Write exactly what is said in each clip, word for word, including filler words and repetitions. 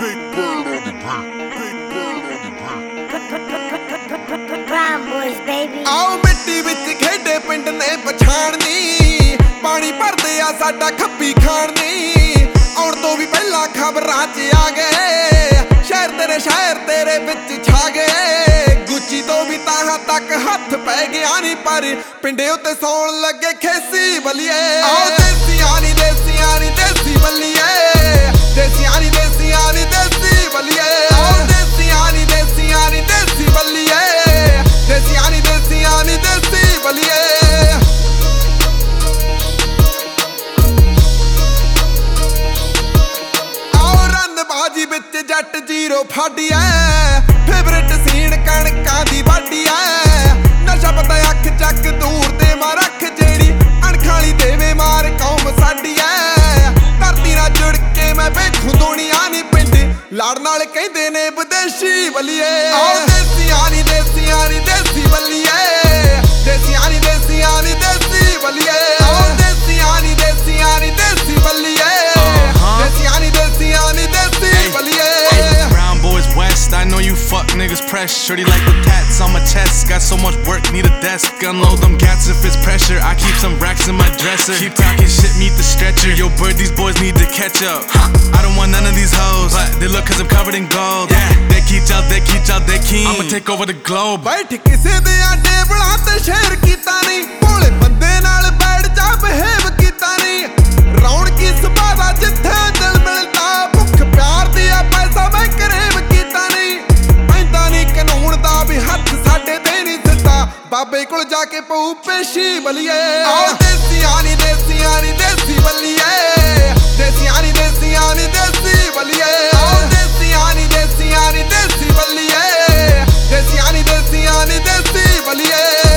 Big bird on the beat. Big bird on the beat. Brown boys, baby. आओ मिट्टी विच खेडे पिंड ने पछाणनी पानी भरदे आ साडा खप्पी खाणनी आउण तो भी पहला खबरां च आ गए शहर तेरे शहर तेरे विच छा गए गुच्ची तो भी ताहां तक हथ पै गया नी पर पिंडे उत्ते सौण लगे खेसी बलिए आओ देसियां नी देसियां नी देसी बलिए देसियां नी देसियां नी देसी बलिए आओ देसियां नी देसियां नी देसी बलिए देसियां नी देसियां नी देसी बलिए आओ रनबाजी विच जट जीरो फाड़ी है फेवरेट सीन कणकां दी वाडी है नशा पता अख चक दूर ते मार रख जेड़ी अणखाली देवे मार कौम साडी है धरती नाल जुड़ के मैं वेखूं दुनिया नी पिंड लड़न वाले कहंदे ने विदेशी बलिए आओ देसियां नी देसियां नी देसी बलिए देसियां नी देसियां नी देसी बलिए आओ देसियां नी देसियां नी देसी बलिए देसियां नी देसियां नी देसी बलिए Brown boys west, I know you fuck niggas press. Shorty like the tats on my chest. Got so much work, need a desk. Unload them gats if it's pressure. I keep some racks in my dresser. Keep talking shit, meet the stretcher. Yo, bird, these boys need to catch up. I don't want none of these hoes, but they look cause I'm covered in gold. Yeah, they keep out, they keep out, they keen. I'ma take over the globe. बैठ किसे दे आडे बड़ा ते शेर कीता नहीं भोले बंदे नाल बैठ जा बिहेव कीता नहीं रौन की सुबादा जिथे दिल मिलता भुख प्यार दिया पैसा मैं करेब कीता नहीं पैंदा नहीं कानून दा भी हथ साडे ते नहीं सिद्धा बाबे कोल जाके पऊ पेशी बलिए आओ देसियां नी देसियां नी देसी बलिए देसियां नी देसियां नी देसी बलिए आओ देसियां नी देसियां नी देसी बलिए देसियां नी देसियां नी देसी बलिए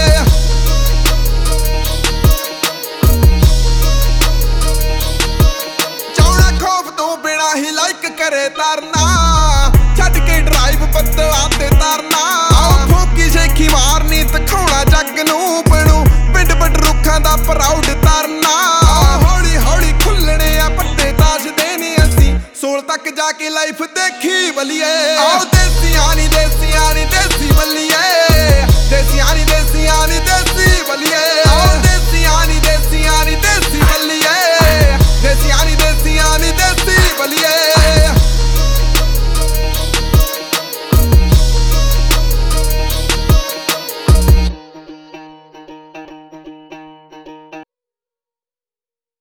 चौड़ा खौफ तो बिना ही लाइक करे तरना छड्ड के ड्राइव बदला ते तरना आओ फूकी शेखी मारनी दिखाउणा जग नूं बनू पिंड पिंड रुखां दा प्राउड तरना हौली हौली खुलणे आ पट्टे ताश देने असीं सोल तक जाके लाइफ देखी बलिए आओ